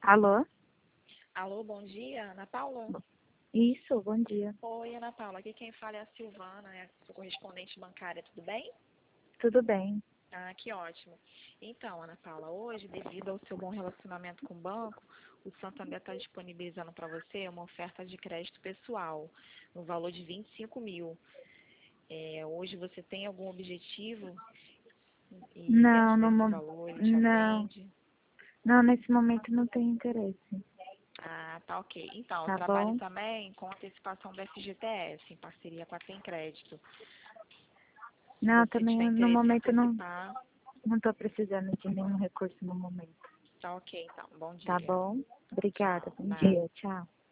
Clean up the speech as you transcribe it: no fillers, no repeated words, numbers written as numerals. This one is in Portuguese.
Alô? Alô, bom dia, Ana Paula? Isso, bom dia. Oi, Ana Paula, aqui quem fala é a Silvana, sua correspondente bancária, tudo bem? Tudo bem? Ah, que ótimo. Então, Ana Paula, hoje, devido ao seu bom relacionamento com o banco, o Santander está disponibilizando para você uma oferta de crédito pessoal, no valor de 25 mil. Hoje você tem algum objetivo e Não, dentro desse valor ele te não, atende? não, nesse momento não tenho interesse. Ah, tá ok. Então, eu Tá trabalho bom? também com antecipação do FGTS, em parceria com a Tem Crédito. Se Não, você também tiver no interesse em momento antecipar, não tô precisando de nenhum recurso no momento. tá ok, então. Bom Tá dia. bom? Obrigada, Tchau. bom Nada. dia, tchau.